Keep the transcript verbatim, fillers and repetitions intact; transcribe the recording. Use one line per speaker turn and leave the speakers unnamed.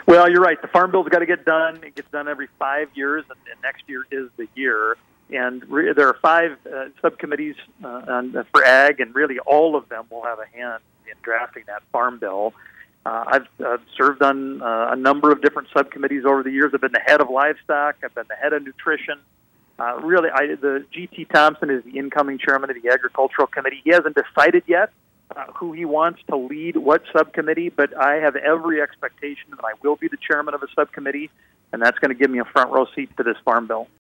Well, you're right. The Farm Bill's got to get done. It gets done every five years, and, and next year is the year. And re- there are five uh, subcommittees uh, on, for ag, and really all of them will have a hand in drafting that Farm Bill. Uh, I've uh, served on uh, a number of different subcommittees over the years. I've been the head of livestock. I've been the head of nutrition. Uh, really, I, the G T Thompson is the incoming chairman of the Agricultural Committee. He hasn't decided yet uh, who he wants to lead what subcommittee, but I have every expectation that I will be the chairman of a subcommittee, and that's going to give me a front row seat to this Farm Bill.